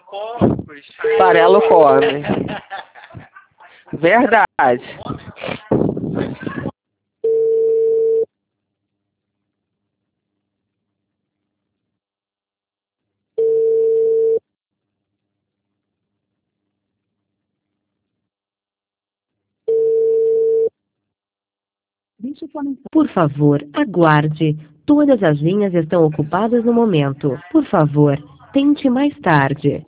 Porcos. Farelo come. Verdade. Por favor, aguarde. Todas as linhas estão ocupadas no momento. Por favor, tente mais tarde.